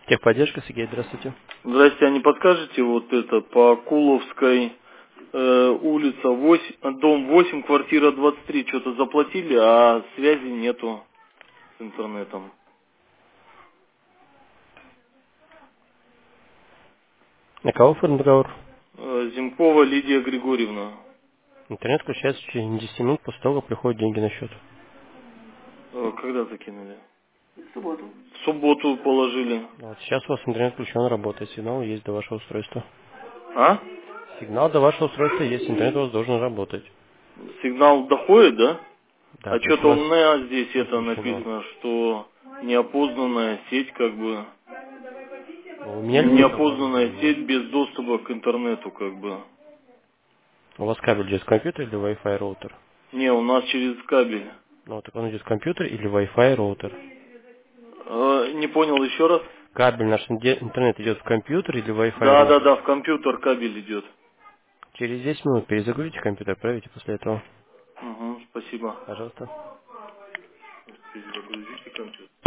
Техподдержка, Сергей, здравствуйте. Здрасте, а не подскажете вот это по Куловской улица 8, дом 8, квартира 23, что-то заплатили, а связи нету с интернетом. На кого оформлен договор? Зимкова Лидия Григорьевна. Интернет включается в течение 10 минут после того, как приходят деньги на счет. Когда закинули? В субботу положили. Вот сейчас у вас интернет включен, работает, сигнал есть до вашего устройства. А? Сигнал до вашего устройства есть, интернет у вас должен работать. Сигнал доходит, да? Да, А то есть что-то у у вас меня здесь это подключено. написано, что неопознанная сеть как бы. Вы меняли договор? Неопознанная сеть без доступа к интернету как бы. У вас кабель идет с компьютера или Wi-Fi роутер? Не, у нас через кабель. Ну, так он идет в компьютер или Wi-Fi роутер? Не понял еще раз? Кабель наш интернет идет в компьютер или Wi-Fi Да, да, роутер? да, в компьютер кабель идет. Через 10 минут перезагрузите компьютер, проверите после этого. Угу, спасибо. Пожалуйста. Перезагрузите компьютер.